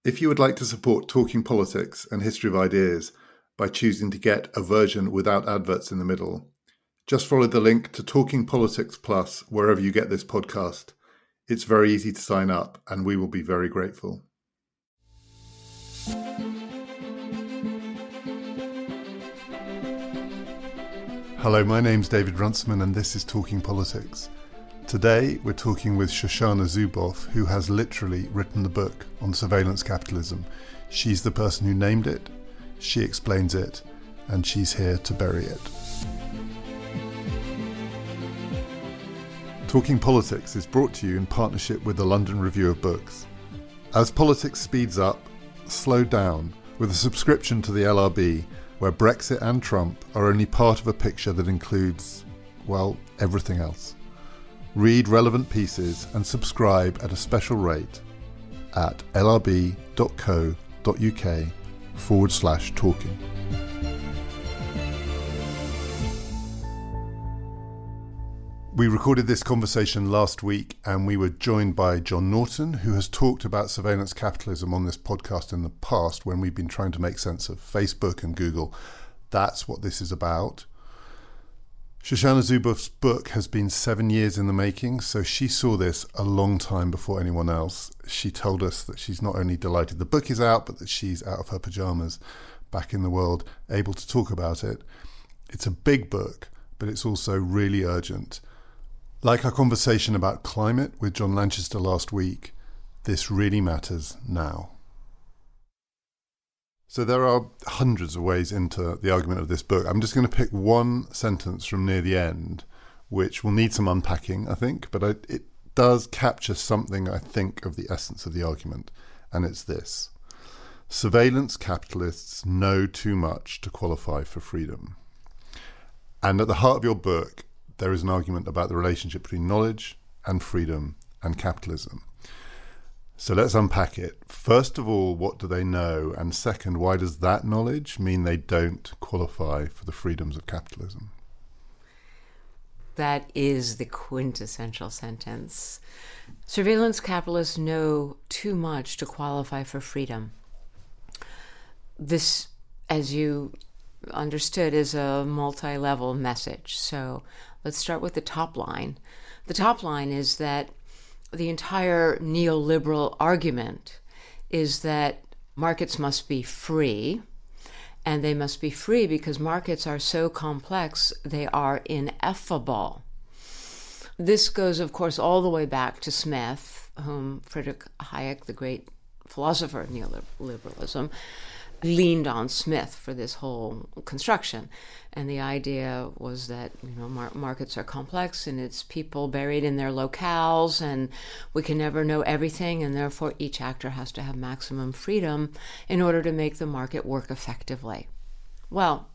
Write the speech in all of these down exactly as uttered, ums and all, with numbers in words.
If you would like to support Talking Politics and History of Ideas by choosing to get a version without adverts in the middle, just follow the link to Talking Politics Plus wherever you get this podcast. It's very easy to sign up, and we will be very grateful. Hello, my name's David Runciman, and this is Talking Politics. Today, we're talking with Shoshana Zuboff, who has literally written the book on surveillance capitalism. She's the person who named it, she explains it, and she's here to bury it. Talking Politics is brought to you in partnership with the London Review of Books. As politics speeds up, slow down with a subscription to the L R B, where Brexit and Trump are only part of a picture that includes, well, everything else. Read relevant pieces and subscribe at a special rate at lrb.co.uk forward slash talking. We recorded this conversation last week, and we were joined by John Norton, who has talked about surveillance capitalism on this podcast in the past when we've been trying to make sense of Facebook and Google. That's what this is about. Shoshana Zuboff's book has been seven years in the making, so she saw this a long time before anyone else. She told us that she's not only delighted the book is out, but that she's out of her pajamas, back in the world, able to talk about it. It's a big book, but it's also really urgent. Like our conversation about climate with John Lanchester last week, this really matters now. So there are hundreds of ways into the argument of this book. I'm just going to pick one sentence from near the end, which will need some unpacking, I think, but I, it does capture something, I think, of the essence of the argument, and it's this. Surveillance capitalists know too much to qualify for freedom. And at the heart of your book, there is an argument about the relationship between knowledge and freedom and capitalism. So let's unpack it. First of all, what do they know? And second, why does that knowledge mean they don't qualify for the freedoms of capitalism? That is the quintessential sentence. Surveillance capitalists know too much to qualify for freedom. This, as you understood, is a multi-level message. So let's start with the top line. The top line is that the entire neoliberal argument is that markets must be free, and they must be free because markets are so complex, they are ineffable. This goes, of course, all the way back to Smith, whom Friedrich Hayek, the great philosopher of neoliberalism, leaned on Smith for this whole construction. And the idea was that, you know, mar- markets are complex and it's people buried in their locales and we can never know everything, and therefore each actor has to have maximum freedom in order to make the market work effectively. Well,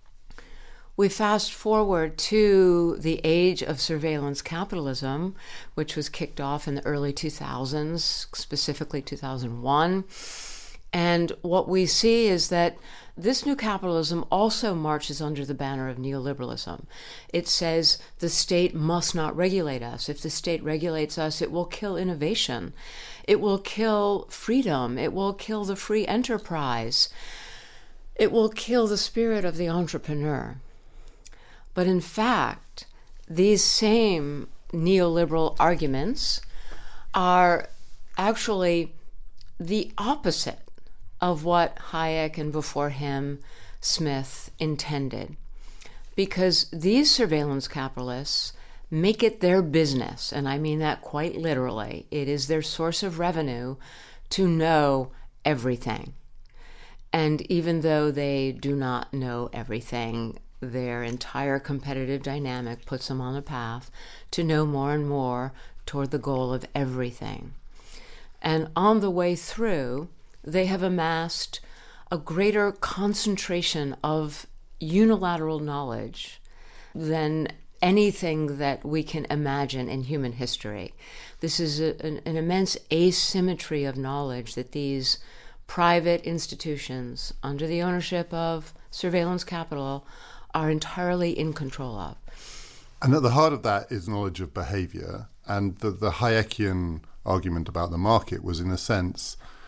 we fast forward to the age of surveillance capitalism, which was kicked off in the early two thousands, specifically two thousand one. And what we see is that this new capitalism also marches under the banner of neoliberalism. It says the state must not regulate us. If the state regulates us, it will kill innovation. It will kill freedom. It will kill the free enterprise. It will kill the spirit of the entrepreneur. But in fact, these same neoliberal arguments are actually the opposite of what Hayek and before him Smith intended. Because these surveillance capitalists make it their business, and I mean that quite literally. It is their source of revenue to know everything. And even though they do not know everything, their entire competitive dynamic puts them on a path to know more and more toward the goal of everything. And on the way through, they have amassed a greater concentration of unilateral knowledge than anything that we can imagine in human history. This is a, an, an immense asymmetry of knowledge that these private institutions under the ownership of surveillance capital are entirely in control of. And at the heart of that is knowledge of behavior. And the, the Hayekian argument about the market was, in a sense,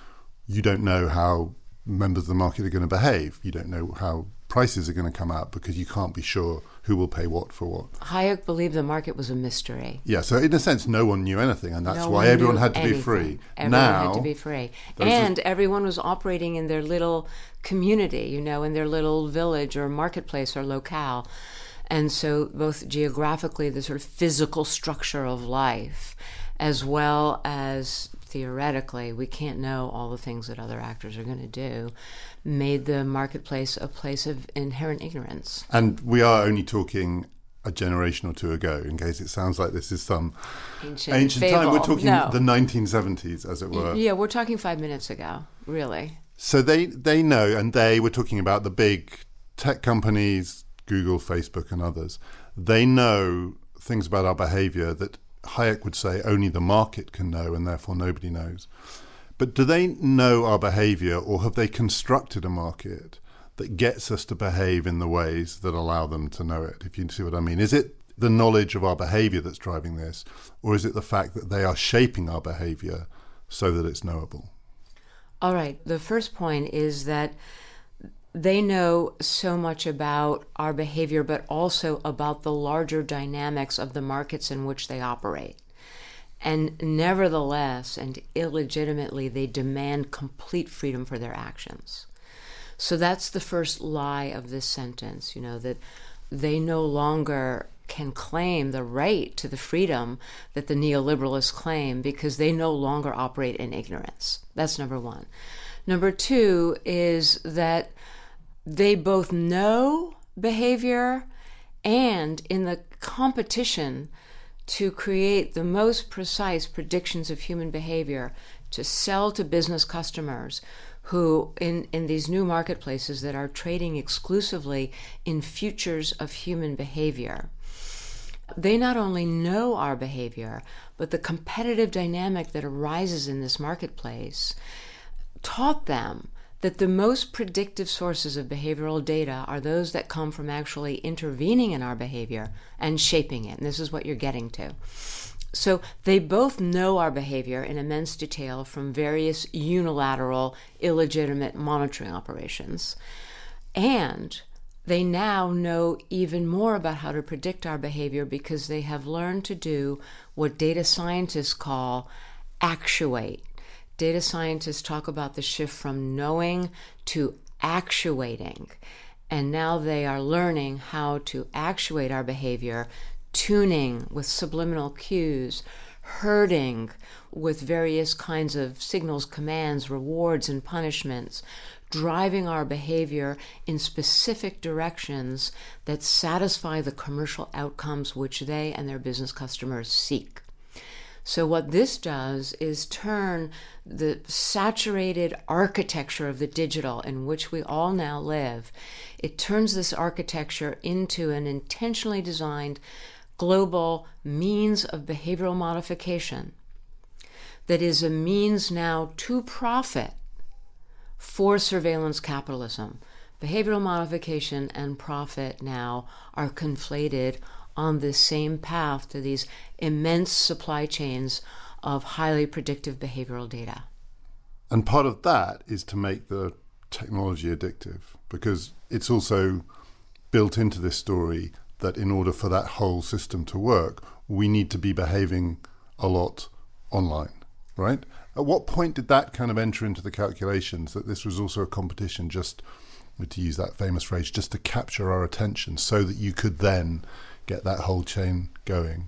you don't know how members of the market are going to behave. You don't know how prices are going to come out because you can't be sure who will pay what for what. Hayek believed the market was a mystery. Yeah, so in a sense, no one knew anything, and that's no why everyone had to anything. be free. Everyone now, had to be free. And are... everyone was operating in their little community, you know, in their little village or marketplace or locale. And so both geographically, the sort of physical structure of life, as well as theoretically, we can't know all the things that other actors are going to do, made the marketplace a place of inherent ignorance. And we are only talking a generation or two ago, in case it sounds like this is some ancient, ancient time. We're talking no. the nineteen seventies, as it were. Yeah, we're talking five minutes ago, really. So they, they know, and they were talking about the big tech companies, Google, Facebook, and others. They know things about our behavior that Hayek would say only the market can know, and therefore nobody knows. But do they know our behavior, or have they constructed a market that gets us to behave in the ways that allow them to know it, if you see what I mean? Is it the knowledge of our behavior that's driving this, or is it the fact that they are shaping our behavior so that it's knowable? All right. The first point is that they know so much about our behavior, but also about the larger dynamics of the markets in which they operate. And nevertheless, and illegitimately, they demand complete freedom for their actions. So that's the first lie of this sentence, you know, that they no longer can claim the right to the freedom that the neoliberalists claim because they no longer operate in ignorance. That's number one. Number two is that they both know behavior, and in the competition to create the most precise predictions of human behavior, to sell to business customers who, in, in these new marketplaces that are trading exclusively in futures of human behavior, they not only know our behavior, but the competitive dynamic that arises in this marketplace taught them that the most predictive sources of behavioral data are those that come from actually intervening in our behavior and shaping it. And this is what you're getting to. So they both know our behavior in immense detail from various unilateral, illegitimate monitoring operations. And they now know even more about how to predict our behavior because they have learned to do what data scientists call actuate. Data scientists talk about the shift from knowing to actuating. And now they are learning how to actuate our behavior, tuning with subliminal cues, herding with various kinds of signals, commands, rewards, and punishments, driving our behavior in specific directions that satisfy the commercial outcomes which they and their business customers seek. So what this does is turn the saturated architecture of the digital in which we all now live, it turns this architecture into an intentionally designed global means of behavioral modification that is a means now to profit for surveillance capitalism. Behavioral modification and profit now are conflated on this same path to these immense supply chains of highly predictive behavioral data. And part of that is to make the technology addictive, because it's also built into this story that in order for that whole system to work, we need to be behaving a lot online, right? At what point did that kind of enter into the calculations, that this was also a competition, just, to use that famous phrase, just to capture our attention so that you could then get that whole chain going?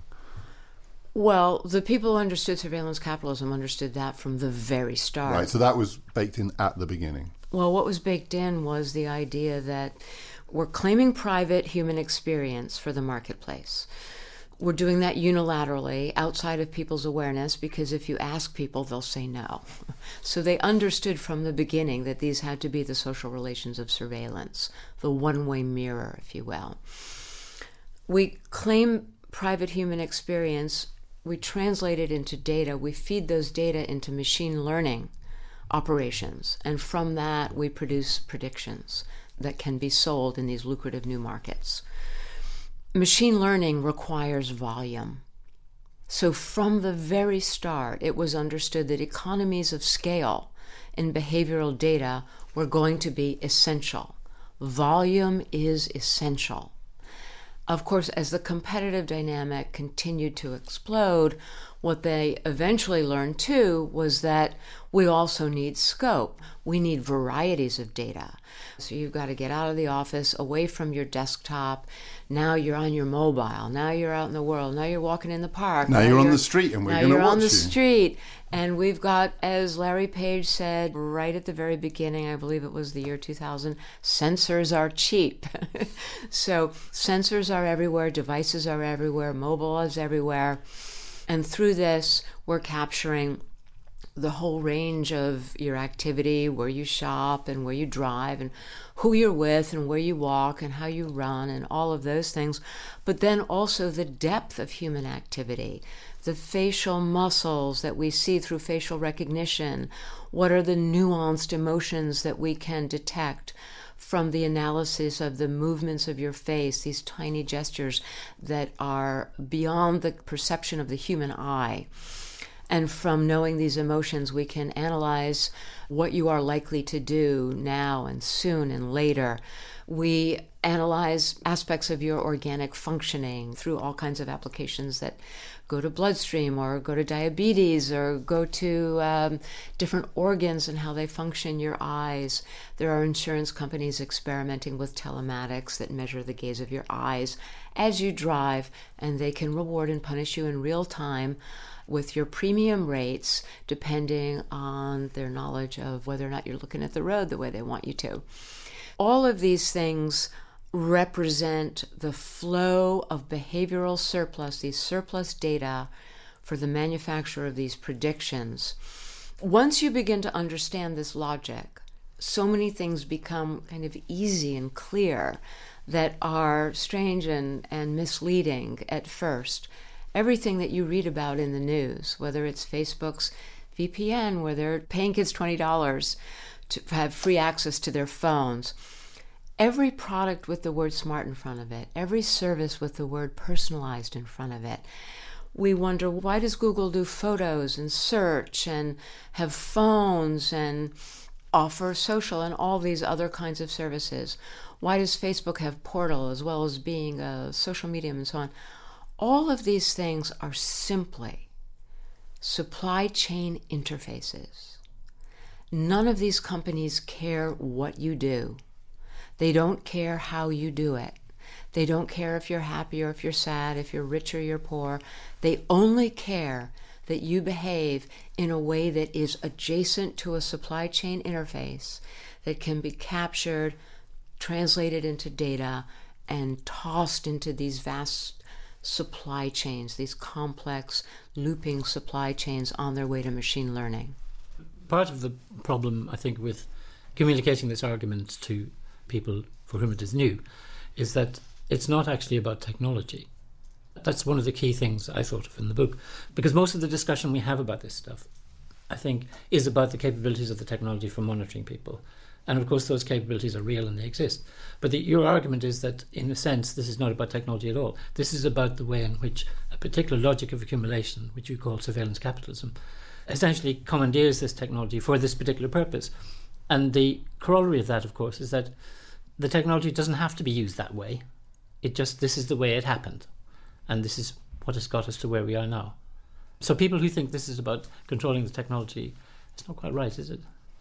Well, the people who understood surveillance capitalism understood that from the very start. Right, so that was baked in at the beginning. Well, what was baked in was the idea that we're claiming private human experience for the marketplace. We're doing that unilaterally, outside of people's awareness, because if you ask people, they'll say no. So they understood from the beginning that these had to be the social relations of surveillance, the one-way mirror, if you will. We claim private human experience, we translate it into data, we feed those data into machine learning operations, and from that we produce predictions that can be sold in these lucrative new markets. Machine learning requires volume. So from the very start, it was understood that economies of scale in behavioral data were going to be essential. Volume is essential. Of course, as the competitive dynamic continued to explode, what they eventually learned too was that we also need scope. We need varieties of data. So you've got to get out of the office, away from your desktop. Now you're on your mobile. Now you're out in the world. Now you're walking in the park. Now, now you're, you're on the street and we're going to watch you. Now you're on the street. And we've got, as Larry Page said right at the very beginning, I believe it was the year two thousand, sensors are cheap. So sensors are everywhere, devices are everywhere, mobile is everywhere. And through this, we're capturing the whole range of your activity, where you shop and where you drive and who you're with and where you walk and how you run and all of those things. But then also the depth of human activity, the facial muscles that we see through facial recognition. What are the nuanced emotions that we can detect from the analysis of the movements of your face, these tiny gestures that are beyond the perception of the human eye. And from knowing these emotions, we can analyze what you are likely to do now and soon and later. We analyze aspects of your organic functioning through all kinds of applications that go to bloodstream or go to diabetes or go to um, different organs and how they function, your eyes. There are insurance companies experimenting with telematics that measure the gaze of your eyes as you drive, and they can reward and punish you in real time with your premium rates, depending on their knowledge of whether or not you're looking at the road the way they want you to. All of these things represent the flow of behavioral surplus, these surplus data for the manufacture of these predictions. Once you begin to understand this logic, so many things become kind of easy and clear that are strange and, and misleading at first. Everything that you read about in the news, whether it's Facebook's V P N, where they're paying kids twenty dollars to have free access to their phones, every product with the word smart in front of it, every service with the word personalized in front of it. We wonder, why does Google do photos and search and have phones and offer social and all these other kinds of services? Why does Facebook have Portal as well as being a social medium and so on? All of these things are simply supply chain interfaces. None of these companies care what you do. They don't care how you do it. They don't care if you're happy or if you're sad, if you're rich or you're poor. They only care that you behave in a way that is adjacent to a supply chain interface that can be captured, translated into data, and tossed into these vast supply chains, these complex looping supply chains on their way to machine learning. Part of the problem, I think, with communicating this argument to people for whom it is new is that it's not actually about technology. That's one of the key things I thought of in the book, because most of the discussion we have about this stuff, I think, is about the capabilities of the technology for monitoring people. And of course, those capabilities are real and they exist. But the, your argument is that, in a sense, this is not about technology at all. This is about the way in which a particular logic of accumulation, which you call surveillance capitalism, essentially commandeers this technology for this particular purpose. And the corollary of that, of course, is that the technology doesn't have to be used that way. It just, this is the way it happened. And this is what has got us to where we are now. So people who think this is about controlling the technology, it's not quite right, is it?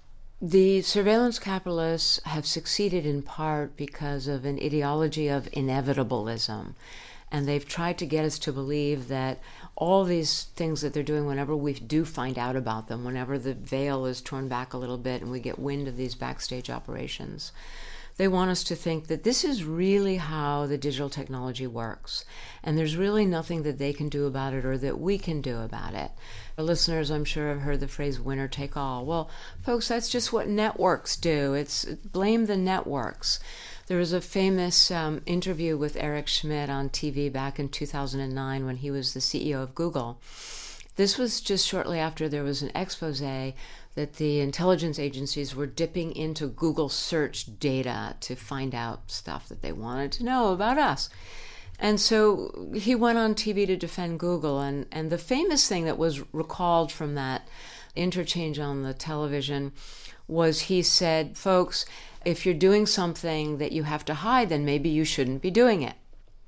The surveillance capitalists have succeeded in part because of an ideology of inevitablism. And they've tried to get us to believe that all these things that they're doing, whenever we do find out about them, whenever the veil is torn back a little bit and we get wind of these backstage operations, they want us to think that this is really how the digital technology works. And there's really nothing that they can do about it or that we can do about it. Our listeners, I'm sure, have heard the phrase winner take all. Well, folks, that's just what networks do. It's blame the networks. There was a famous um, interview with Eric Schmidt on T V back in two thousand nine when he was the C E O of Google. This was just shortly after there was an expose that the intelligence agencies were dipping into Google search data to find out stuff that they wanted to know about us. And so he went on T V to defend Google. And, and the famous thing that was recalled from that interchange on the television was he said, folks, if you're doing something that you have to hide, then maybe you shouldn't be doing it.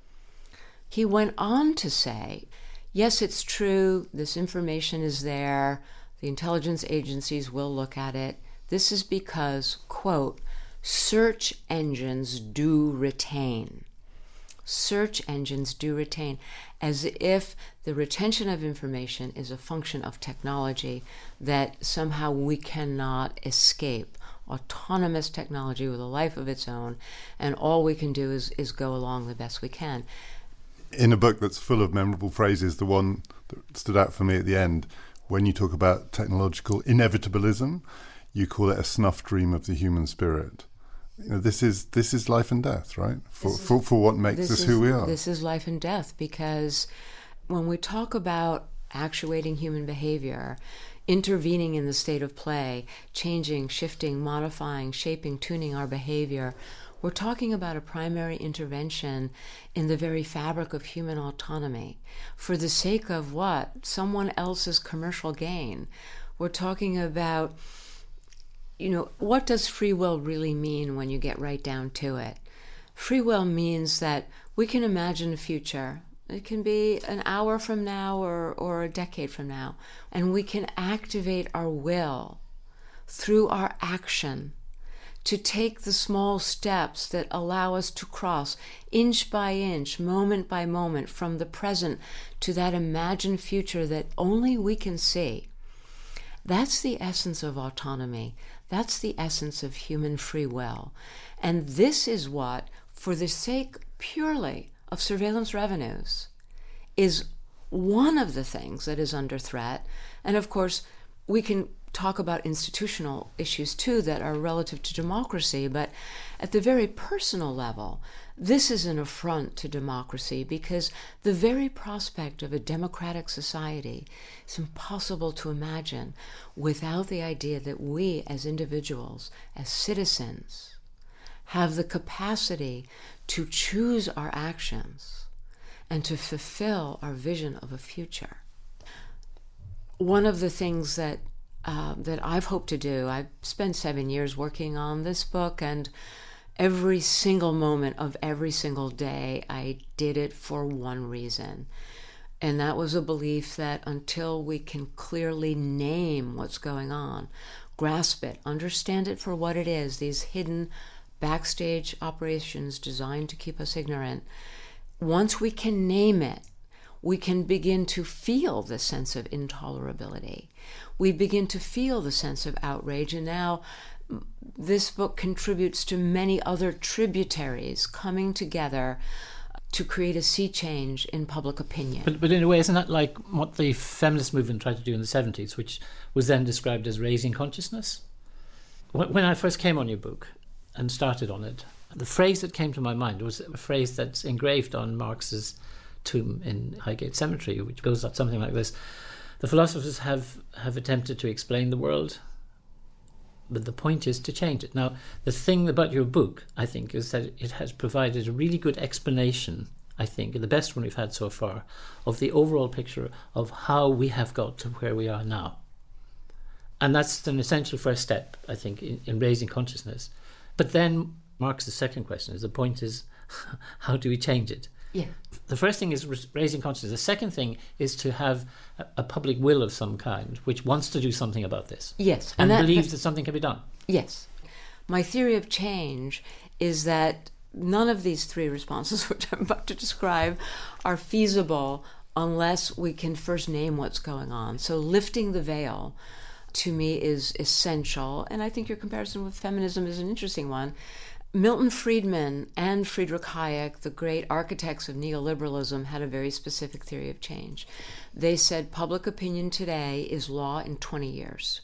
He went on to say, yes, it's true, this information is there, the intelligence agencies will look at it. This is because, quote, search engines do retain. Search engines do retain, as if the retention of information is a function of technology that somehow we cannot escape. Autonomous technology with a life of its own, and all we can do is, is go along the best we can. In a book that's full of memorable phrases, the one that stood out for me at the end, when you talk about technological inevitabilism, you call it a snuff dream of the human spirit. You know, this is this is life and death, right? For is, for, for what makes us is, who we are. This is life and death, because when we talk about actuating human behavior, intervening in the state of play, changing, shifting, modifying, shaping, tuning our behavior, we're talking about a primary intervention in the very fabric of human autonomy for the sake of what? Someone else's commercial gain. We're talking about, you know, what does free will really mean when you get right down to it? Free will means that we can imagine a future. It can be an hour from now or, or a decade from now. And we can activate our will through our action to take the small steps that allow us to cross inch by inch, moment by moment, from the present to that imagined future that only we can see. That's the essence of autonomy. That's the essence of human free will. And this is what, for the sake purely of surveillance revenues, is one of the things that is under threat. And of course, we can talk about institutional issues too that are relative to democracy, but at the very personal level, this is an affront to democracy, because the very prospect of a democratic society is impossible to imagine without the idea that we as individuals, as citizens, have the capacity to choose our actions and to fulfill our vision of a future. One of the things that uh, that I've hoped to do, I've spent seven years working on this book, and every single moment of every single day, I did it for one reason. And that was a belief that until we can clearly name what's going on, grasp it, understand it for what it is, these hidden backstage operations designed to keep us ignorant, once we can name it, we can begin to feel the sense of intolerability. We begin to feel the sense of outrage, and now this book contributes to many other tributaries coming together to create a sea change in public opinion. But, but in a way, isn't that like what the feminist movement tried to do in the seventies, which was then described as raising consciousness? When I first came on your book and started on it, the phrase that came to my mind was a phrase that's engraved on Marx's tomb in Highgate Cemetery, which goes up something like this: the philosophers have, have attempted to explain the world, but the point is to change it. Now, the thing about your book, I think, is that it has provided a really good explanation, I think, the best one we've had so far, of the overall picture of how we have got to where we are now. And that's an essential first step, I think, in, in raising consciousness. But then Marx's second question is, the point is, how do we change it? Yeah. The first thing is raising consciousness. The second thing is to have a, a public will of some kind which wants to do something about this. Yes. And, and that, believes that, that something can be done. Yes. My theory of change is that none of these three responses, which I'm about to describe, are feasible unless we can first name what's going on. So lifting the veil, to me, is essential. And I think your comparison with feminism is an interesting one. Milton Friedman and Friedrich Hayek, the great architects of neoliberalism, had a very specific theory of change. They said public opinion today is law in twenty years.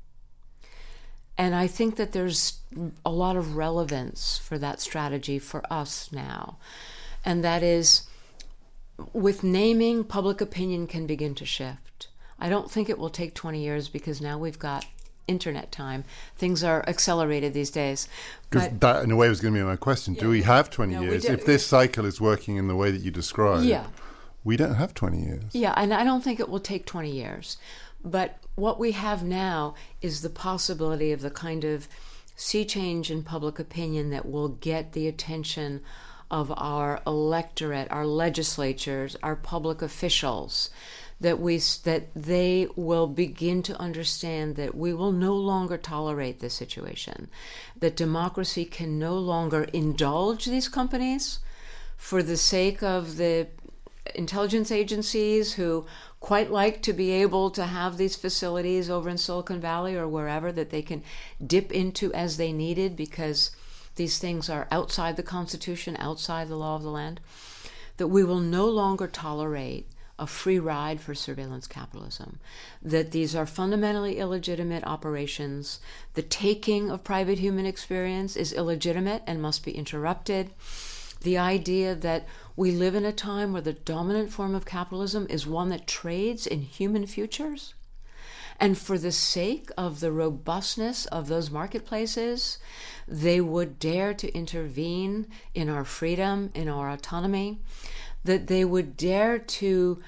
And I think that there's a lot of relevance for that strategy for us now. And that is, with naming, public opinion can begin to shift. I don't think it will take twenty years, because now we've got internet time. Things are accelerated these days. Because that, in a way, was going to be my question. Yeah. Do we have twenty no, years? If this cycle is working in the way that you describe, yeah. we don't have twenty years. Yeah, and I don't think it will take twenty years. But what we have now is the possibility of the kind of sea change in public opinion that will get the attention of our electorate, our legislatures, our public officials, that we that they will begin to understand that we will no longer tolerate this situation, that democracy can no longer indulge these companies for the sake of the intelligence agencies who quite like to be able to have these facilities over in Silicon Valley or wherever that they can dip into as they needed because these things are outside the Constitution, outside the law of the land, that we will no longer tolerate a free ride for surveillance capitalism, that these are fundamentally illegitimate operations. The taking of private human experience is illegitimate and must be interrupted. The idea that we live in a time where the dominant form of capitalism is one that trades in human futures, and for the sake of the robustness of those marketplaces, they would dare to intervene in our freedom, in our autonomy, that they would dare to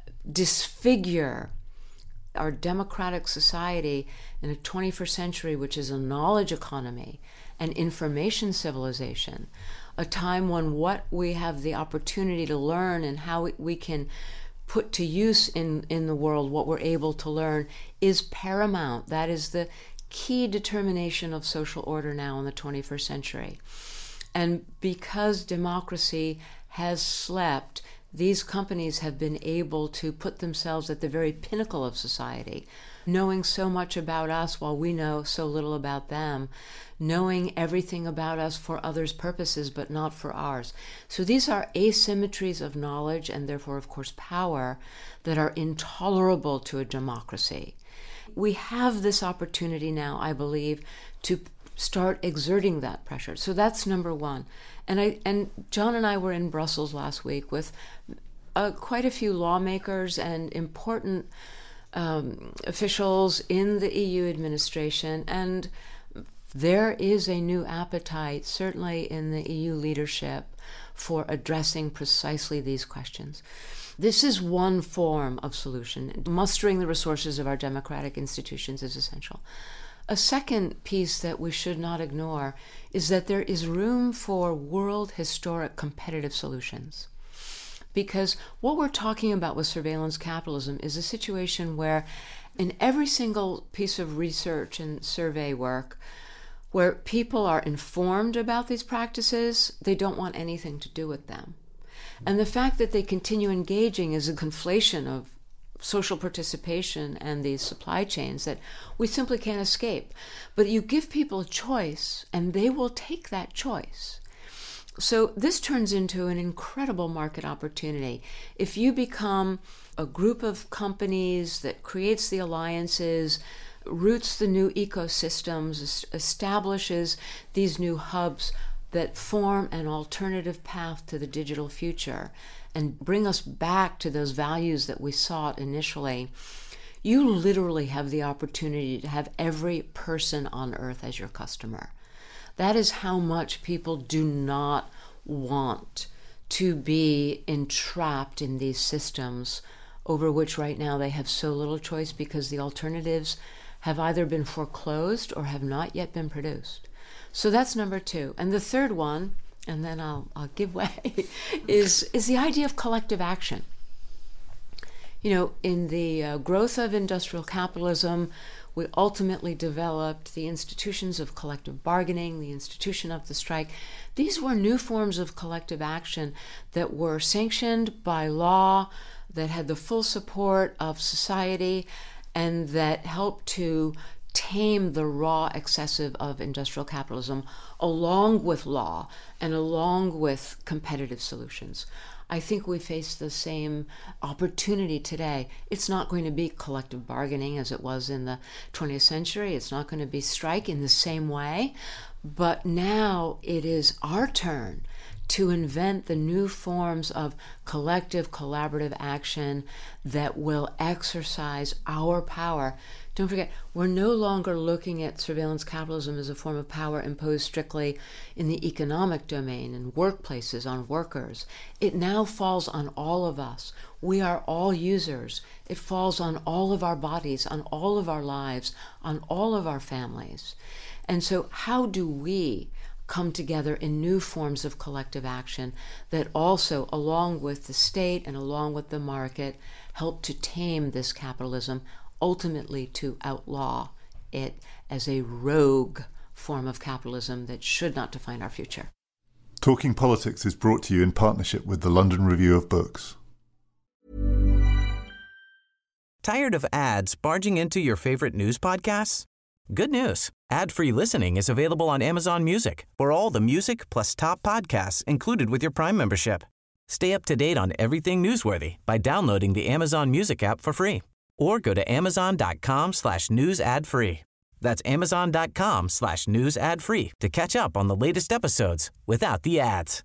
disfigure our democratic society in a twenty-first century, which is a knowledge economy, an information civilization, a time when what we have the opportunity to learn and how we can put to use in, in the world what we're able to learn is paramount. That is the key determination of social order now in the twenty-first century. And because democracy has slept, these companies have been able to put themselves at the very pinnacle of society, knowing so much about us while we know so little about them, knowing everything about us for others' purposes but not for ours. So these are asymmetries of knowledge and therefore, of course, power that are intolerable to a democracy. We have this opportunity now, I believe, to start exerting that pressure. So that's number one. And I and John and I were in Brussels last week with uh, quite a few lawmakers and important um, officials in the E U administration, and there is a new appetite, certainly in the E U leadership, for addressing precisely these questions. This is one form of solution. Mustering the resources of our democratic institutions is essential. A second piece that we should not ignore is that there is room for world historic competitive solutions. Because what we're talking about with surveillance capitalism is a situation where in every single piece of research and survey work, where people are informed about these practices, they don't want anything to do with them. And the fact that they continue engaging is a conflation of social participation and these supply chains that we simply can't escape. But you give people a choice, and they will take that choice. So this turns into an incredible market opportunity. If you become a group of companies that creates the alliances, roots the new ecosystems, establishes these new hubs that form an alternative path to the digital future and bring us back to those values that we sought initially, you literally have the opportunity to have every person on earth as your customer. That is how much people do not want to be entrapped in these systems over which right now they have so little choice because the alternatives have either been foreclosed or have not yet been produced. So that's number two. And the third one, and then I'll, I'll give way, is, is the idea of collective action. You know, in the uh, growth of industrial capitalism, we ultimately developed the institutions of collective bargaining, the institution of the strike. These were new forms of collective action that were sanctioned by law, that had the full support of society, and that helped to tame the raw excessive of industrial capitalism along with law and along with competitive solutions. I think we face the same opportunity today. It's not going to be collective bargaining as it was in the twentieth century. It's not going to be strike in the same way. But now it is our turn to invent the new forms of collective collaborative action that will exercise our power Don't forget, we're no longer looking at surveillance capitalism as a form of power imposed strictly in the economic domain, in workplaces, on workers. It now falls on all of us. We are all users. It falls on all of our bodies, on all of our lives, on all of our families. And so how do we come together in new forms of collective action that also, along with the state and along with the market, help to tame this capitalism, ultimately to outlaw it as a rogue form of capitalism that should not define our future? Talking Politics is brought to you in partnership with the London Review of Books. Tired of ads barging into your favorite news podcasts? Good news. Ad-free listening is available on Amazon Music for all the music plus top podcasts included with your Prime membership. Stay up to date on everything newsworthy by downloading the Amazon Music app for free or go to amazon.com slash news ad free. That's amazon.com slash news ad free to catch up on the latest episodes without the ads.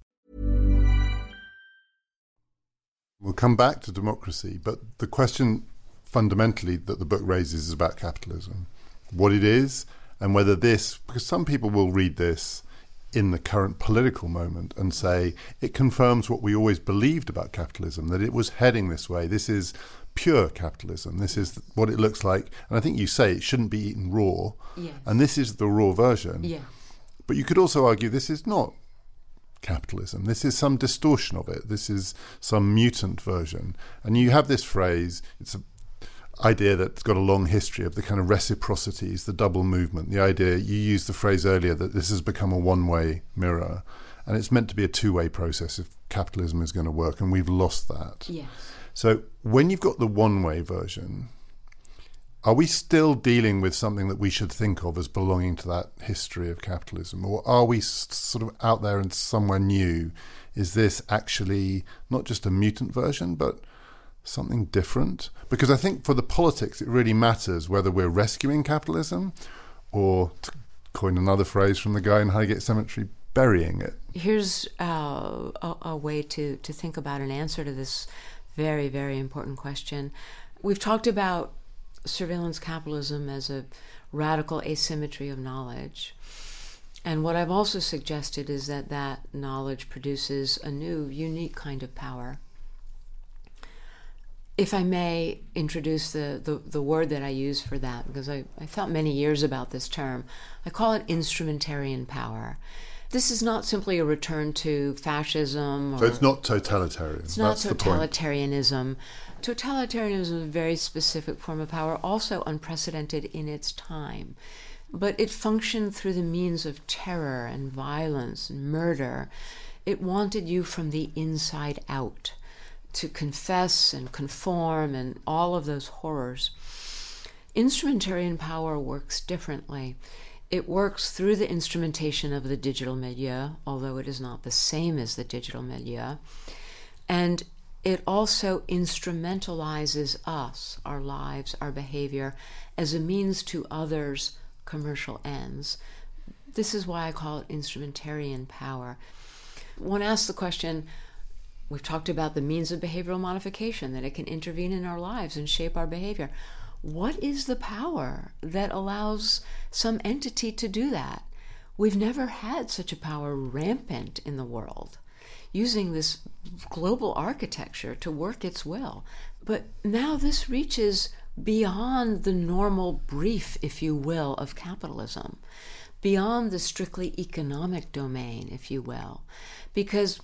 We'll come back to democracy, but the question fundamentally that the book raises is about capitalism, what it is, and whether this, because some people will read this in the current political moment and say it confirms what we always believed about capitalism, that it was heading this way. This is pure capitalism. This is what it looks like. And I think you say it shouldn't be eaten raw. Yes. And this is the raw version. Yeah. But you could also argue this is not capitalism. This is some distortion of it. This is some mutant version. And you have this phrase, it's a idea that's got a long history of the kind of reciprocities, the double movement, the idea, you used the phrase earlier that this has become a one-way mirror, and it's meant to be a two-way process if capitalism is going to work, and we've lost that. Yes. So when you've got the one-way version, are we still dealing with something that we should think of as belonging to that history of capitalism, or are we s- sort of out there and somewhere new? Is this actually not just a mutant version, but something different? Because I think for the politics it really matters whether we're rescuing capitalism or, to coin another phrase from the guy in Highgate Cemetery, burying it. Here's uh, a, a way to, to think about an answer to this very, very important question. We've talked about surveillance capitalism as a radical asymmetry of knowledge. And what I've also suggested is that that knowledge produces a new, unique kind of power. If I may introduce the, the, the word that I use for that, because I, I thought many years about this term, I call it instrumentarian power. This is not simply a return to fascism. Or, so it's not totalitarian. It's not That's totalitarianism. Totalitarianism is a very specific form of power, also unprecedented in its time. But it functioned through the means of terror and violence and murder. It wanted you from the inside out to confess and conform and all of those horrors. Instrumentarian power works differently. It works through the instrumentation of the digital milieu, although it is not the same as the digital milieu. And it also instrumentalizes us, our lives, our behavior, as a means to others' commercial ends. This is why I call it instrumentarian power. One asks the question, we've talked about the means of behavioral modification, that it can intervene in our lives and shape our behavior. What is the power that allows some entity to do that? We've never had such a power rampant in the world, using this global architecture to work its will. But now this reaches beyond the normal brief, if you will, of capitalism, beyond the strictly economic domain, if you will. Because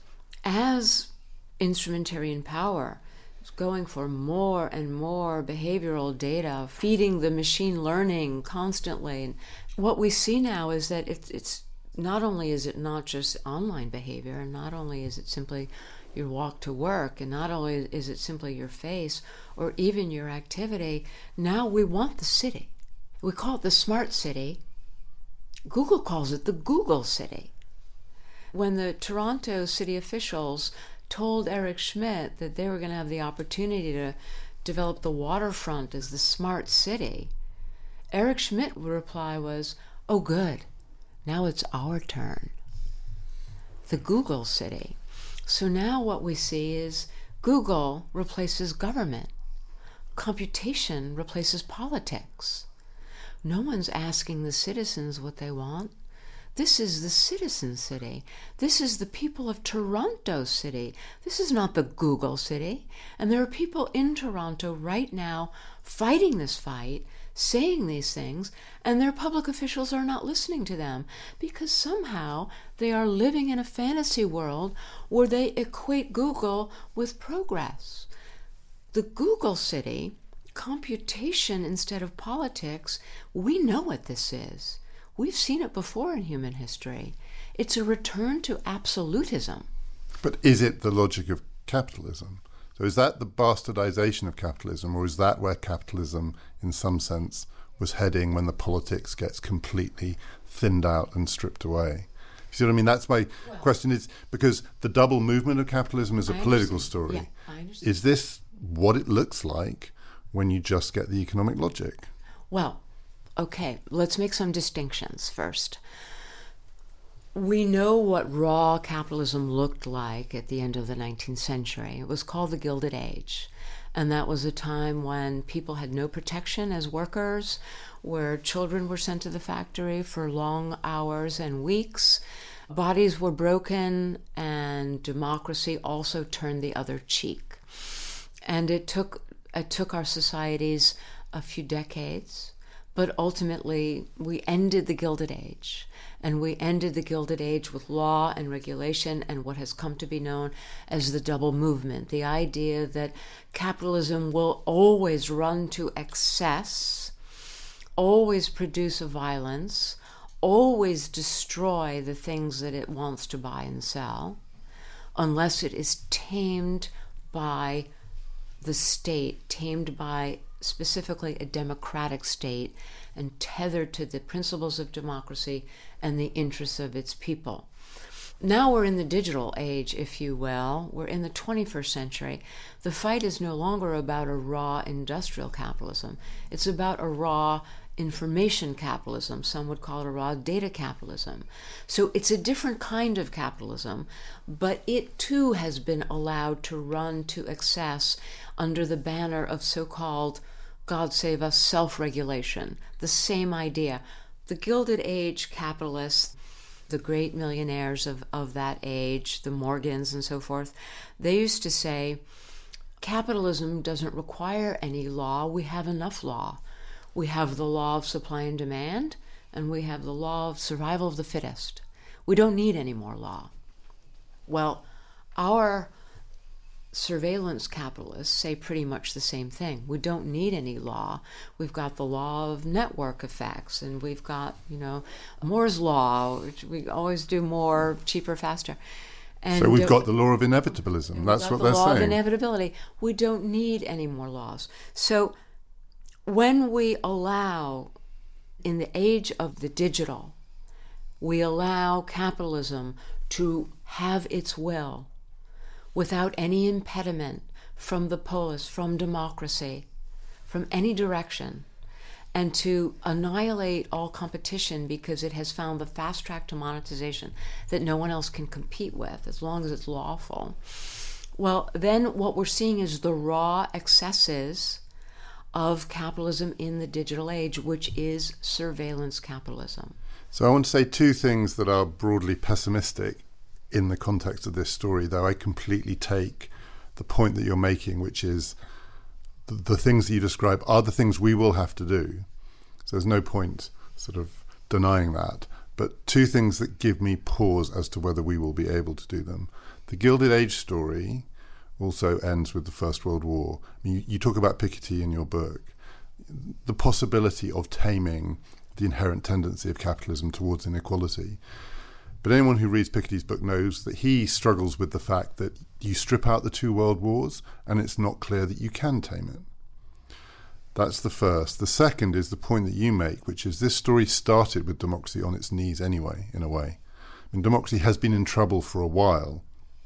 as instrumentarian power is going for more and more behavioral data, feeding the machine learning constantly. And what we see now is that it's, it's not only is it not just online behavior, and not only is it simply your walk to work, and not only is it simply your face or even your activity, now we want the city. We call it the smart city. Google calls it the Google city. When the Toronto city officials told Eric Schmidt that they were going to have the opportunity to develop the waterfront as the smart city, Eric Schmidt's reply was, oh good, now it's our turn. The Google city. So now what we see is Google replaces government. Computation replaces politics. No one's asking the citizens what they want. This is the citizen city. This is the people of Toronto City. This is not the Google city. And there are people in Toronto right now fighting this fight, saying these things, and their public officials are not listening to them because somehow they are living in a fantasy world where they equate Google with progress. The Google city, computation instead of politics, we know what this is. We've seen it before in human history. It's a return to absolutism. But is it the logic of capitalism? So is that the bastardization of capitalism, or is that where capitalism, in some sense, was heading when the politics gets completely thinned out and stripped away? You see what I mean? That's my well, question, is because the double movement of capitalism is a I political understand. story. Yeah, I understand. Is this what it looks like when you just get the economic logic? Well, okay, let's make some distinctions first. We know what raw capitalism looked like at the end of the nineteenth century. It was called the Gilded Age. And that was a time when people had no protection as workers, where children were sent to the factory for long hours and weeks. Bodies were broken, and democracy also turned the other cheek. And it took it took our societies a few decades, but ultimately we ended the Gilded Age. And we ended the Gilded Age with law and regulation and what has come to be known as the double movement, the idea that capitalism will always run to excess, always produce a violence, always destroy the things that it wants to buy and sell, unless it is tamed by the state, tamed by specifically a democratic state, and tethered to the principles of democracy and the interests of its people. Now we're in the digital age, if you will. We're in the twenty-first century. The fight is no longer about a raw industrial capitalism. It's about a raw information capitalism. Some would call it a raw data capitalism. So it's a different kind of capitalism, but it too has been allowed to run to excess under the banner of so-called, God save us, self-regulation. The same idea. The Gilded Age capitalists, the great millionaires of, of that age, the Morgans and so forth, they used to say, capitalism doesn't require any law. We have enough law. We have the law of supply and demand, and we have the law of survival of the fittest. We don't need any more law. Well, our surveillance capitalists say pretty much the same thing. We don't need any law. We've got the law of network effects, and we've got, you know, Moore's law, which we always do more, cheaper, faster. And so we've got the law of inevitabilism. That's what they're saying. The law of inevitability. We don't need any more laws. So when we allow, in the age of the digital, we allow capitalism to have its will without any impediment from the polis, from democracy, from any direction, and to annihilate all competition because it has found the fast track to monetization that no one else can compete with as long as it's lawful. Well, then what we're seeing is the raw excesses of capitalism in the digital age, which is surveillance capitalism. So I want to say two things that are broadly pessimistic in the context of this story, though I completely take the point that you're making, which is the, the things that you describe are the things we will have to do. So there's no point sort of denying that. But two things that give me pause as to whether we will be able to do them. The Gilded Age story also ends with the First World War. I mean, you, you talk about Piketty in your book, the possibility of taming the inherent tendency of capitalism towards inequality. But anyone who reads Piketty's book knows that he struggles with the fact that you strip out the two world wars and it's not clear that you can tame it. That's the first. The second is the point that you make, which is this story started with democracy on its knees anyway, in a way. I mean, democracy has been in trouble for a while.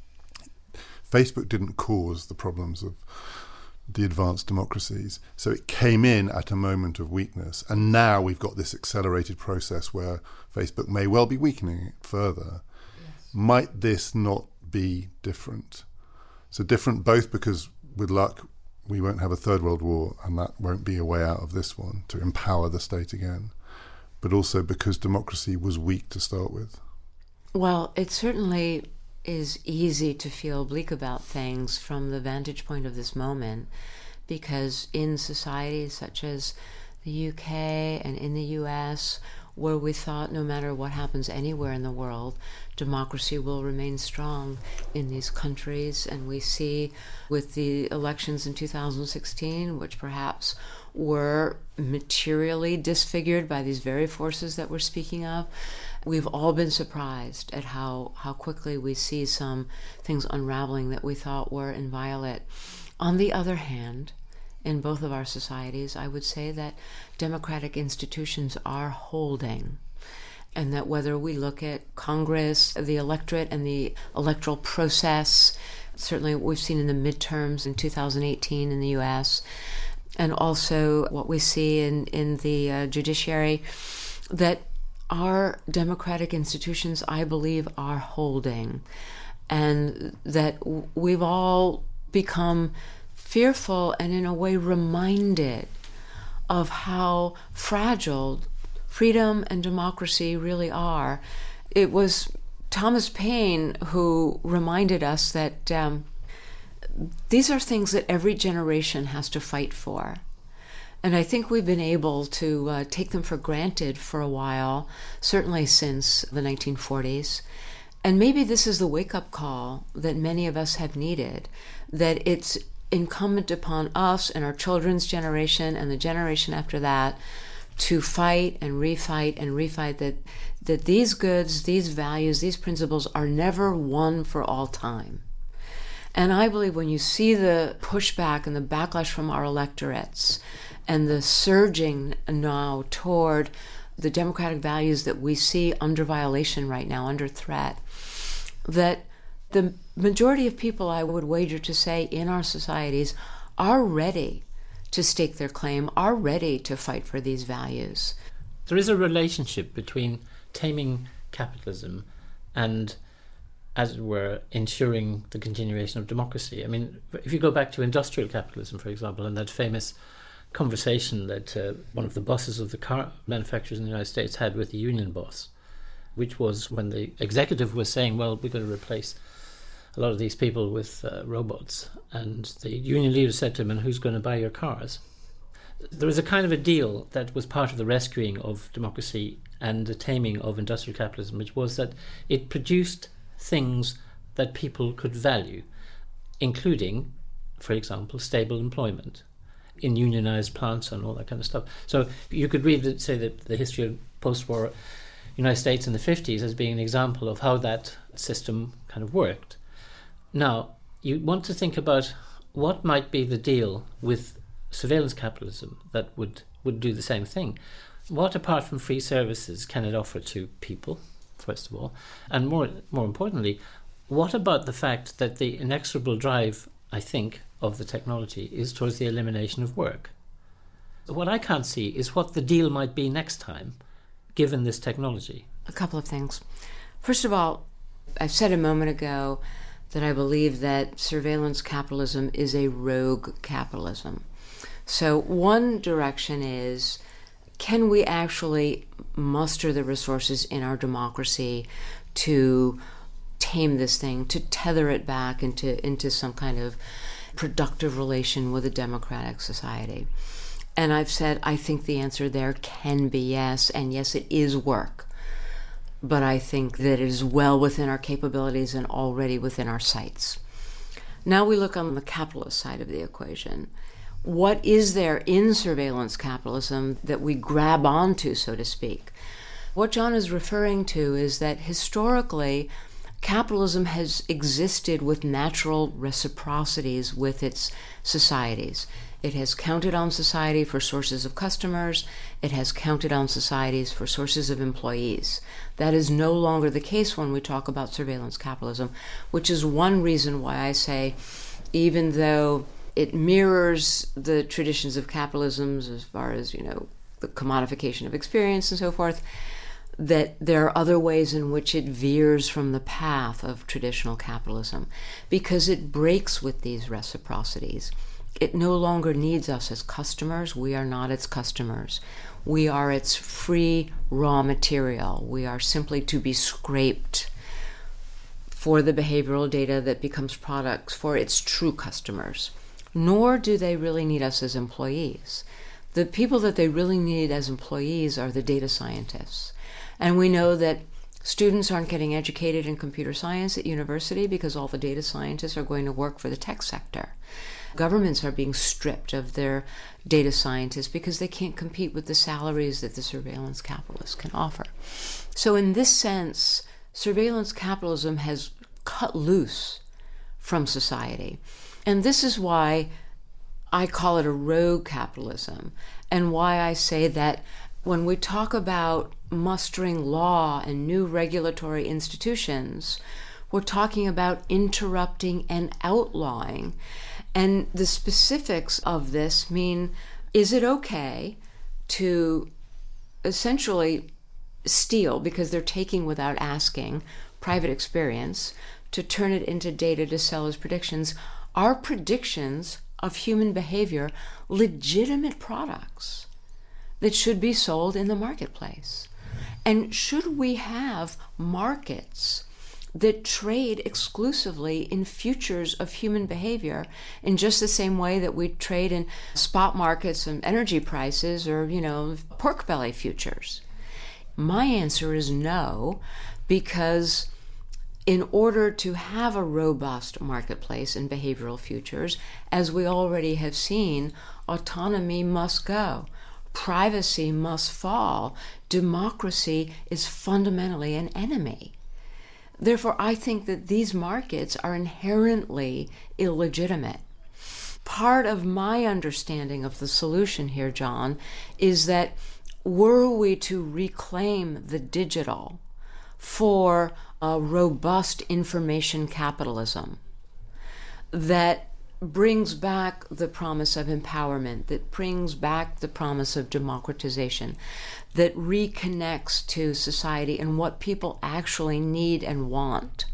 Facebook didn't cause the problems of the advanced democracies. So it came in at a moment of weakness. And now we've got this accelerated process where Facebook may well be weakening it further. Yes. Might this not be different? So different both because, with luck, we won't have a third world war, and that won't be a way out of this one, to empower the state again, but also because democracy was weak to start with? Well, it certainly is easy to feel bleak about things from the vantage point of this moment, because in societies such as the U K and in the U S, where we thought no matter what happens anywhere in the world, democracy will remain strong in these countries. And we see with the elections in two thousand sixteen, which perhaps were materially disfigured by these very forces that we're speaking of, we've all been surprised at how, how quickly we see some things unraveling that we thought were inviolate. On the other hand, in both of our societies, I would say that democratic institutions are holding, and that whether we look at Congress, the electorate, and the electoral process, certainly what we've seen in the midterms in two thousand eighteen in the U S, and also what we see in, in the uh, judiciary, that our democratic institutions, I believe, are holding, and that we've all become fearful and in a way reminded of how fragile freedom and democracy really are. It was Thomas Paine who reminded us that um, these are things that every generation has to fight for. And I think we've been able to uh, take them for granted for a while, certainly since the nineteen forties. And maybe this is the wake-up call that many of us have needed, that it's incumbent upon us and our children's generation and the generation after that to fight and refight and refight that that these goods, these values, these principles are never won for all time. And I believe when you see the pushback and the backlash from our electorates and the surging now toward the democratic values that we see under violation right now, under threat, that the majority of people, I would wager to say, in our societies are ready to stake their claim, are ready to fight for these values. There is a relationship between taming capitalism and, as it were, ensuring the continuation of democracy. I mean, if you go back to industrial capitalism, for example, and that famous conversation that uh, one of the bosses of the car manufacturers in the United States had with the union boss, which was when the executive was saying, well, we're going to replace a lot of these people with uh, robots. And the union leader said to him, and who's going to buy your cars? There was a kind of a deal that was part of the rescuing of democracy and the taming of industrial capitalism, which was that it produced things that people could value, including, for example, stable employment in unionized plants and all that kind of stuff. So you could read, say, that the history of post-war United States in the fifties as being an example of how that system kind of worked. Now, you want to think about what might be the deal with surveillance capitalism that would, would do the same thing. What, apart from free services, can it offer to people, first of all? And more, more importantly, what about the fact that the inexorable drive, I think, of the technology is towards the elimination of work? What I can't see is what the deal might be next time, given this technology. A couple of things. First of all, I said a moment ago that I believe that surveillance capitalism is a rogue capitalism. So one direction is, can we actually muster the resources in our democracy to tame this thing, to tether it back into, into some kind of productive relation with a democratic society? And I've said I think the answer there can be yes, and yes, it is work. But I think that it is well within our capabilities and already within our sights. Now we look on the capitalist side of the equation. What is there in surveillance capitalism that we grab onto, so to speak? What John is referring to is that historically, capitalism has existed with natural reciprocities with its societies. It has counted on society for sources of customers. It has counted on societies for sources of employees. That is no longer the case when we talk about surveillance capitalism, which is one reason why I say, even though it mirrors the traditions of capitalism as far as, you know, the commodification of experience and so forth, that there are other ways in which it veers from the path of traditional capitalism because it breaks with these reciprocities. it no longer needs us as customers. We are not its customers. We are its free raw material. We are simply to be scraped for the behavioral data that becomes products for its true customers. Nor do they really need us as employees. The people that they really need as employees are the data scientists. And we know that students aren't getting educated in computer science at university because all the data scientists are going to work for the tech sector. Governments are being stripped of their data scientists because they can't compete with the salaries that the surveillance capitalists can offer. So in this sense, surveillance capitalism has cut loose from society. And this is why I call it a rogue capitalism, and why I say that when we talk about mustering law and new regulatory institutions, we're talking about interrupting and outlawing. And the specifics of this mean, is it okay to essentially steal, because they're taking without asking, private experience, to turn it into data to sell as predictions? Are predictions of human behavior legitimate products that should be sold in the marketplace? And should we have markets that trade exclusively in futures of human behavior in just the same way that we trade in spot markets and energy prices, or, you know, pork belly futures? My answer is no, because in order to have a robust marketplace in behavioral futures, as we already have seen, autonomy must go. Privacy must fall. Democracy is fundamentally an enemy. Therefore, I think that these markets are inherently illegitimate. Part of my understanding of the solution here, John, is that were we to reclaim the digital for a robust information capitalism that brings back the promise of empowerment, that brings back the promise of democratization, that reconnects to society and what people actually need and want.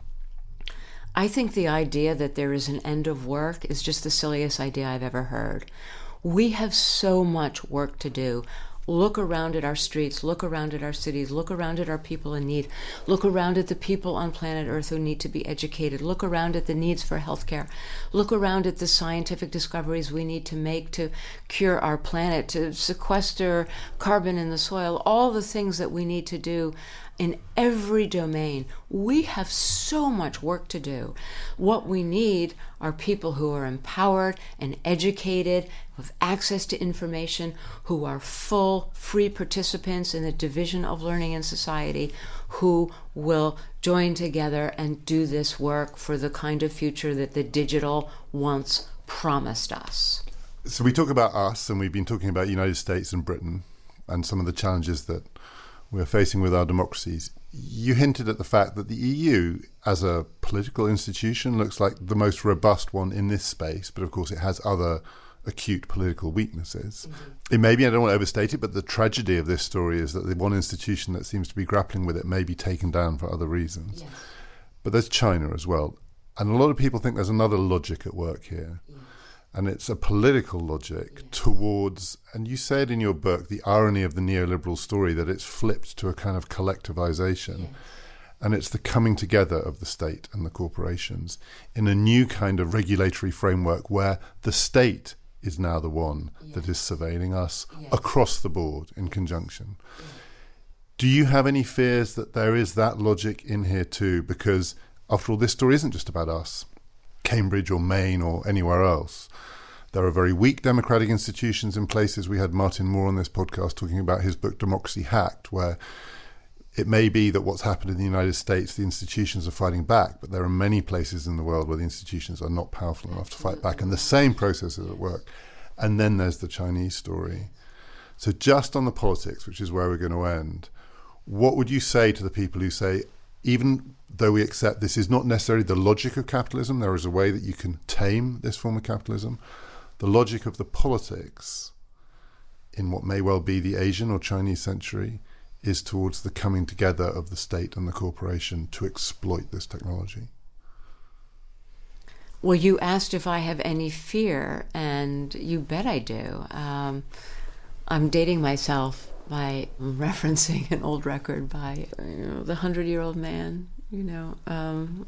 I think the idea that there is an end of work is just the silliest idea I've ever heard. We have so much work to do. Look around at our streets, look around at our cities, look around at our people in need, look around at the people on planet Earth who need to be educated, look around at the needs for healthcare, look around at the scientific discoveries we need to make to cure our planet, to sequester carbon in the soil, all the things that we need to do in every domain. We have so much work to do. What we need are people who are empowered and educated, with access to information, who are full, free participants in the division of learning in society, who will join together and do this work for the kind of future that the digital once promised us. So we talk about us, and we've been talking about United States and Britain and some of the challenges that we're facing with our democracies. You hinted at the fact that the E U, as a political institution, looks like the most robust one in this space, but of course it has other acute political weaknesses. Mm-hmm. It may be, I don't want to overstate it, but the tragedy of this story is that the one institution that seems to be grappling with it may be taken down for other reasons. Yes. But there's China as well. And a lot of people think there's another logic at work here. Yeah. And it's a political logic yes. towards, and you said in your book, the irony of the neoliberal story, that it's flipped to a kind of collectivization. Yes. And it's the coming together of the state and the corporations in a new kind of regulatory framework where the state is now the one yes. that is surveilling us yes. across the board in conjunction. Yes. Do you have any fears that there is that logic in here too? Because after all, this story isn't just about us, Cambridge or Maine or anywhere else. There are very weak democratic institutions in places. We had Martin Moore on this podcast talking about his book Democracy Hacked, where it may be that what's happened in the United States, the institutions are fighting back, but there are many places in the world where the institutions are not powerful enough to fight back, and the same process is at work. And then there's the Chinese story. So just on the politics, which is where we're going to end, what would you say to the people who say, even though we accept this is not necessarily the logic of capitalism, there is a way that you can tame this form of capitalism, the logic of the politics in what may well be the Asian or Chinese century is towards the coming together of the state and the corporation to exploit this technology? Well, you asked if I have any fear, and you bet I do. Um, I'm dating myself by referencing an old record by, you know, the hundred-year-old man. You know, um,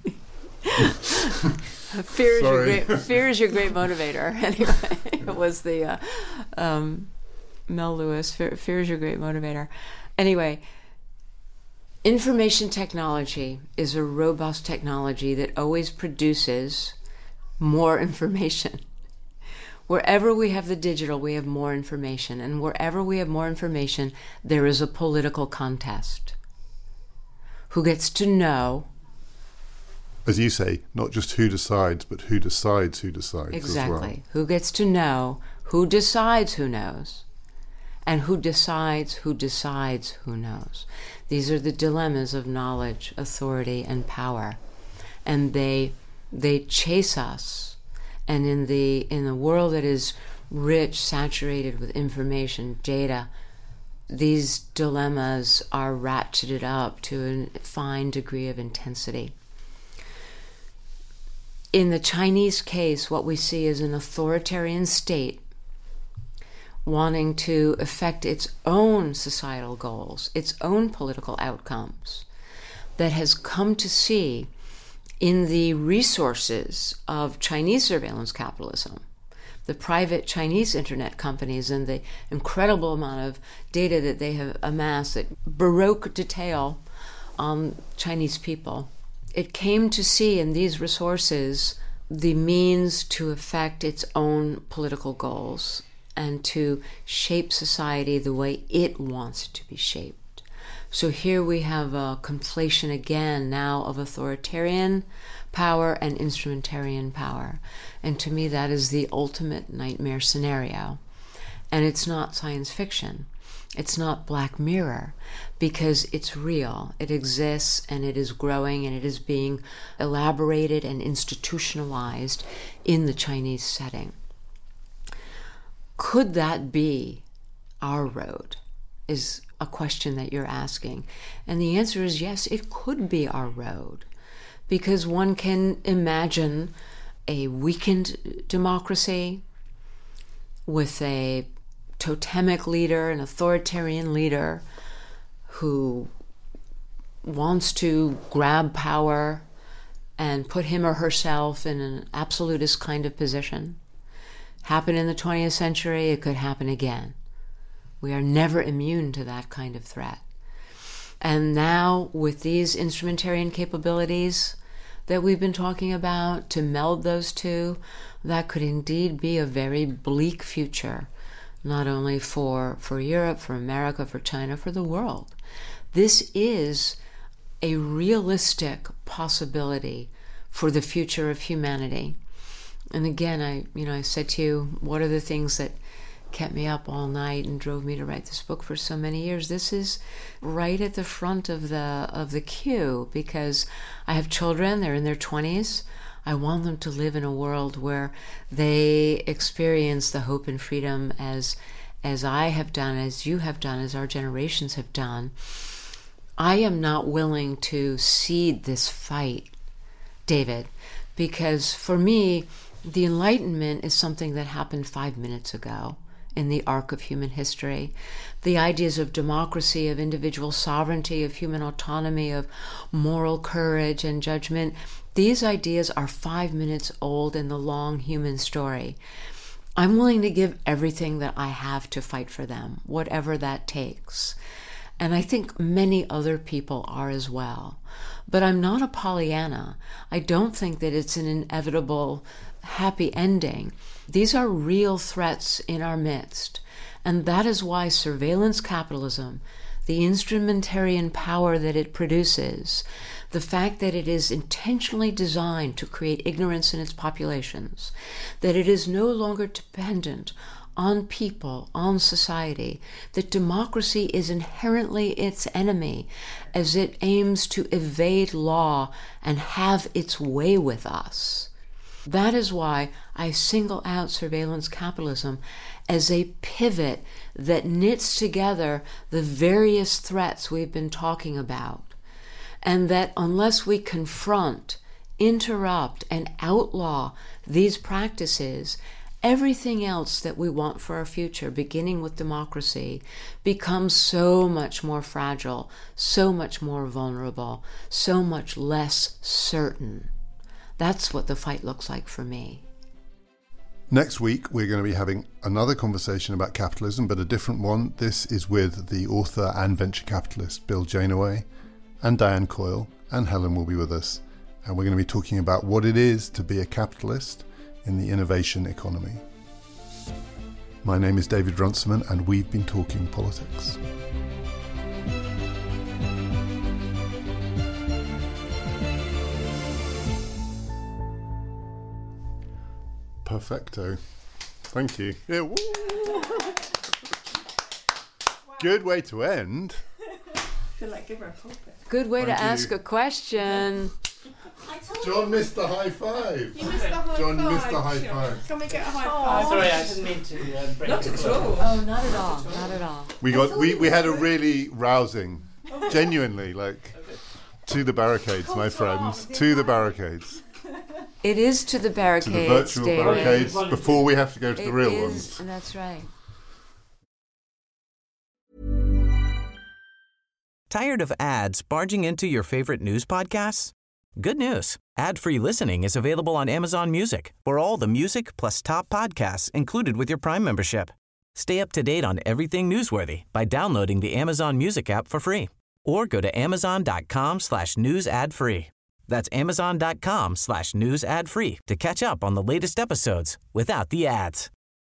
fear is your great, fear is your great motivator. Anyway, it was the uh, um, Mel Lewis. Fear, fear is your great motivator. Anyway, information technology is a robust technology that always produces more information. Wherever we have the digital, we have more information, and wherever we have more information, there is a political contest. Who gets to know? As you say, not just who decides, but who decides who decides Exactly. as well. Who gets to know? Who decides who knows? And who decides who decides who knows? These are the dilemmas of knowledge, authority, and power. And they they chase us. And in the in the world that is rich, saturated with information, data, these dilemmas are ratcheted up to a fine degree of intensity. In the Chinese case, what we see is an authoritarian state wanting to affect its own societal goals, its own political outcomes, that has come to see in the resources of Chinese surveillance capitalism, the private Chinese internet companies and the incredible amount of data that they have amassed, that Baroque detail on Chinese people. It came to see in these resources the means to affect its own political goals and to shape society the way it wants it to be shaped. So here we have a conflation again now of authoritarian power and instrumentarian power. And to me, that is the ultimate nightmare scenario. And it's not science fiction. It's not Black Mirror, because it's real. It exists, and it is growing, and it is being elaborated and institutionalized in the Chinese setting. Could that be our road, is a question that you're asking. And the answer is yes, it could be our road, because one can imagine a weakened democracy with a totemic leader, an authoritarian leader who wants to grab power and put him or herself in an absolutist kind of position. Happened in the twentieth century, it could happen again. We are never immune to that kind of threat. And now, with these instrumentarian capabilities that we've been talking about, to meld those two, that could indeed be a very bleak future, not only for, for Europe, for America, for China, for the world. This is a realistic possibility for the future of humanity. And again, I, you know, I said to you, what are the things that kept me up all night and drove me to write this book for so many years? This is right at the front of the of the queue, because I have children, they're in their twenties. I want them to live in a world where they experience the hope and freedom as as I have done, as you have done, as our generations have done. I am not willing to cede this fight, David, because for me, the Enlightenment is something that happened five minutes ago in the arc of human history. The ideas of democracy, of individual sovereignty, of human autonomy, of moral courage and judgment, these ideas are five minutes old in the long human story. I'm willing to give everything that I have to fight for them, whatever that takes. And I think many other people are as well. But I'm not a Pollyanna. I don't think that it's an inevitable happy ending. These are real threats in our midst. And that is why surveillance capitalism, the instrumentarian power that it produces, the fact that it is intentionally designed to create ignorance in its populations, that it is no longer dependent on people, on society, that democracy is inherently its enemy as it aims to evade law and have its way with us. That is why I single out surveillance capitalism as a pivot that knits together the various threats we've been talking about, and that unless we confront interrupt and outlaw these practices, everything else that we want for our future, beginning with democracy, becomes so much more fragile, so much more vulnerable, so much less certain. That's what the fight looks like for me. Next week, we're going to be having another conversation about capitalism, but a different one. This is with the author and venture capitalist Bill Janaway, and Diane Coyle, and Helen will be with us. And we're going to be talking about what it is to be a capitalist in the innovation economy. My name is David Runciman, and we've been talking politics. Perfecto. Thank you. Yeah, woo. Good way to end. I feel like give her a pulpit. Good way Thank to you. ask a question. I told John you. missed the high five. You missed the high John five. missed the high John. five. Can we get a high Oh, five? sorry, I didn't mean to uh, break Not the at flow. all. Oh, not at all. Not at all. We got we, we had a really rousing, genuinely, like, to the barricades, my friends, to the barricades, It is to the to barricades, the virtual David. barricades before we have to go to the It real is- ones. That's right. Tired of ads barging into your favorite news podcasts? Good news. Ad-free listening is available on Amazon Music for all the music plus top podcasts included with your Prime membership. Stay up to date on everything newsworthy by downloading the Amazon Music app for free or go to amazon.com slash news ad free. That's amazon.com slash news ad free to catch up on the latest episodes without the ads.